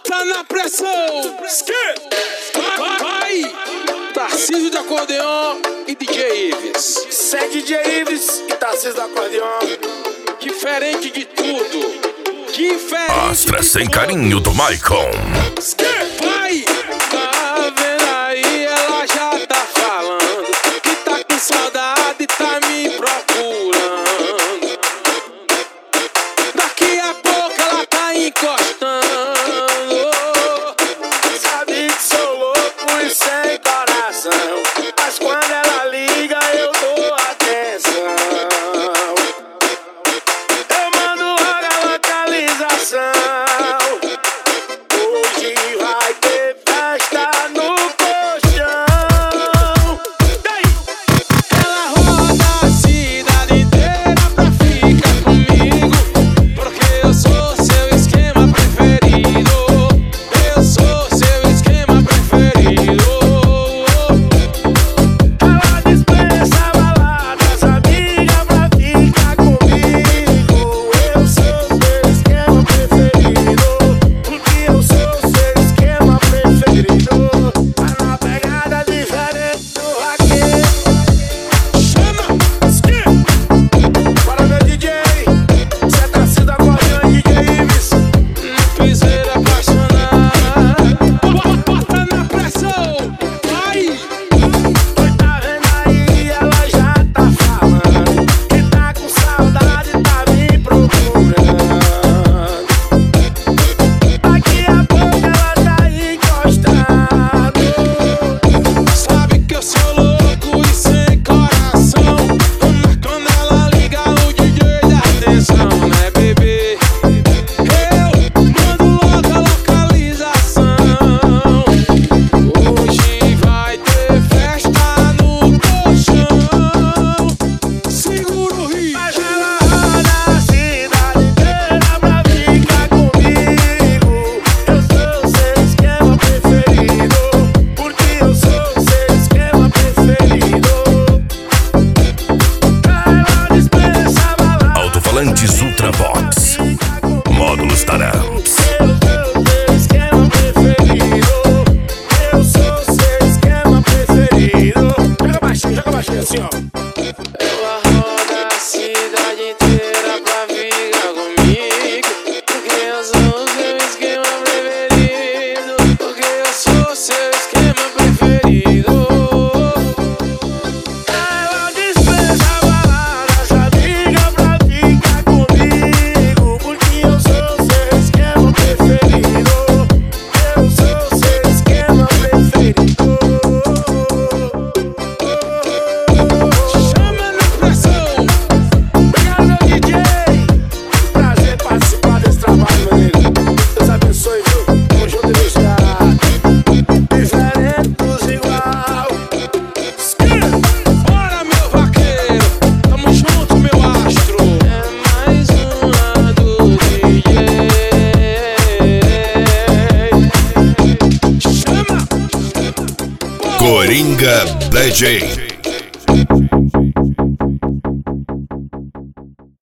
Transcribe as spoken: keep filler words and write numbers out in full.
Bota na pressão. Vai, vai. Tarcísio de acordeon e D J Ives. Cê é D J Ives e Tarcísio do acordeon. Diferente de tudo. Diferente Astra de sem tudo. carinho do Maicon. Vai. Tá vendo aí, ela já tá falando que tá com saudade, tá me procurando. Daqui a pouco ela tá encostando. Sabe que sou louco e sem coração, mas quando ela liga eu dou atenção. Eu mando logo a localização. Hoje vai ter festa no colchão. Daí! Ela roda a cidade inteira pra ficar comigo, porque eu sou seu esquema preferido. Eu sou seu esquema preferido. Ela dispensa baladas, amiga, pra ficar comigo. Eu sou seu esquema preferido, porque eu sou seu esquema preferido. Tá numa pegada diferente do vaqueiro. Chama! Para meu D J, cê tá sendo acordeão e D J Ives. Não fiz ele apaixonar. Bota na pressão. Vai! Oi, tá vendo aí, ela já tá falando que tá com saudade, tá me procurando. Daqui a pouco ela tá encostando. Sabe que eu sou louco e sem coração, mas quando ela liga o D J dá atenção, né, bebê? Eu mando logo a localização. Hoje vai ter festa no colchão. Segura o ritmo. Mas ela roda a cidade inteira pra ficar comigo. Eu sou seu esquema preferido, porque eu sou seu esquema preferido. Ela dispensa baladas, Alto-falantes Ultravox. Módulos Taramps. eu sou seu esquema preferido. Eu sou seu esquema preferido. Joga baixinho, joga baixinho assim, ó. Ela roda a cidade inteira pra ficar comigo, porque eu sou seu esquema preferido. Porque eu sou seu esquema preferido. Ela dispensa baladas, amiga, pra ficar comigo, porque eu sou seu esquema preferido. Eu sou seu esquema preferido. Chama na pressão. Obrigado, meu D J. Prazer participar desse trabalho, meu amigo. Deus abençoe, viu? Tamo junto e misturado. Diferente dos igual. Bora, meu vaqueiro, tamo junto, meu astro. É mais uma do D J. Chama! Coringa D J.